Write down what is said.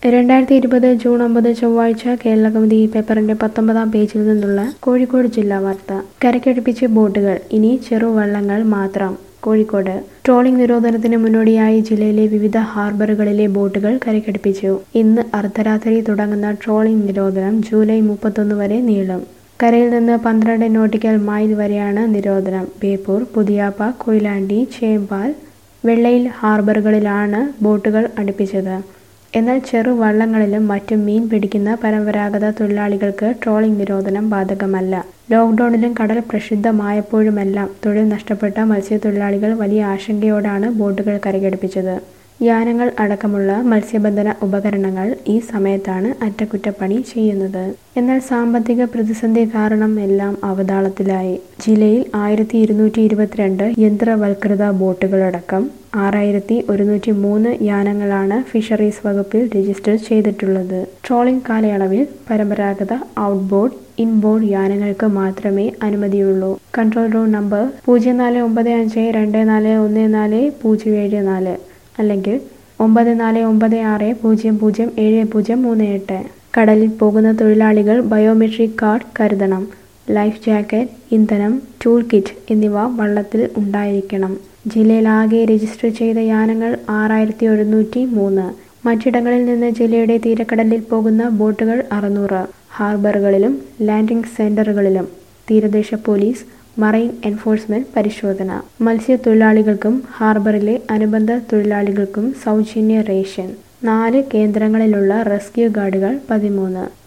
2020 June 9 ചൊവ്വാഴ്ച കേരളകൗമുദി പേപ്പറിന്റെ 19-ാം പേജിൽ നിന്നുള്ള കോഴിക്കോട് ജില്ലാ വാർത്ത. കരക്കടുപ്പിച്ച് ബോട്ടുകൾ, ഇനി ചെറുവള്ളങ്ങൾ മാത്രം. കോഴിക്കോട് ട്രോളിംഗ് നിരോധനത്തിന് മുന്നോടിയായി ജില്ലയിലെ വിവിധ ഹാർബറുകളിലെ ബോട്ടുകൾ കരക്കടുപ്പിച്ചു. ഇന്ന് അർദ്ധരാത്രി തുടങ്ങുന്ന ട്രോളിംഗ് നിരോധനം ജൂലൈ 31 വരെ നീളും. കരയിൽ നിന്ന് 12 നോട്ടിക്കൽ മൈൽ വരെയാണ് നിരോധനം. ബേപ്പൂർ, പുതിയാപ്പ, കൊയിലാണ്ടി, ചേമ്പാൽ, വെള്ളയിൽ ഹാർബറുകളിലാണ് ബോട്ടുകൾ അടുപ്പിച്ചത്. എന്നാൽ ചെറുവള്ളങ്ങളിലും മറ്റും മീൻ പിടിക്കുന്ന പരമ്പരാഗത തൊഴിലാളികൾക്ക് ട്രോളിംഗ് നിരോധനം ബാധകമല്ല. ലോക്ക്ഡൌണിലും കടൽ പ്രക്ഷുബ്ധമായപ്പോഴുമെല്ലാം തൊഴിൽ നഷ്ടപ്പെട്ട മത്സ്യത്തൊഴിലാളികൾ വലിയ ആശങ്കയോടാണ് ബോട്ടുകൾ കരക്കടുപ്പിച്ചത്. യാനങ്ങൾ അടക്കമുള്ള മത്സ്യബന്ധന ഉപകരണങ്ങൾ ഈ സമയത്താണ് അറ്റകുറ്റപ്പണി ചെയ്യുന്നത്. എന്നാൽ സാമ്പത്തിക പ്രതിസന്ധി കാരണം എല്ലാം അവതാളത്തിലായി. ജില്ലയിൽ 1222 യന്ത്രവൽകൃത ബോട്ടുകളടക്കം 6103 യാനങ്ങളാണ് ഫിഷറീസ് വകുപ്പിൽ രജിസ്റ്റർ ചെയ്തിട്ടുള്ളത്. ട്രോളിംഗ് കാലയളവിൽ പരമ്പരാഗത ഔട്ട്ബോർഡ്, ഇൻബോർഡ് യാനങ്ങൾക്ക് മാത്രമേ അനുമതിയുള്ളൂ. കൺട്രോൾ റൂം നമ്പർ 0495241404 അല്ലെങ്കിൽ 9496007038. കടലിൽ പോകുന്ന തൊഴിലാളികൾ ബയോമെട്രിക് കാർഡ് കരുതണം. ലൈഫ് ജാക്കറ്റ്, ഇന്ധനം, ടൂൾ കിറ്റ് എന്നിവ വള്ളത്തിൽ ഉണ്ടായിരിക്കണം. ജില്ലയിൽ ആകെ രജിസ്റ്റർ ചെയ്ത യാനങ്ങൾ 6103. മറ്റിടങ്ങളിൽ നിന്ന് ജില്ലയുടെ തീരക്കടലിൽ പോകുന്ന ബോട്ടുകൾ 600. ഹാർബറുകളിലും ലാൻഡിംഗ് സെന്ററുകളിലും തീരദേശ പോലീസ്, മറൈൻ എൻഫോഴ്സ്മെന്റ് പരിശോധന. മത്സ്യത്തൊഴിലാളികൾക്കും ഹാർബറിലെ അനുബന്ധ തൊഴിലാളികൾക്കും സൗജന്യ റേഷൻ. 4 കേന്ദ്രങ്ങളിലുള്ള റെസ്ക്യൂ ഗാർഡുകൾ 13.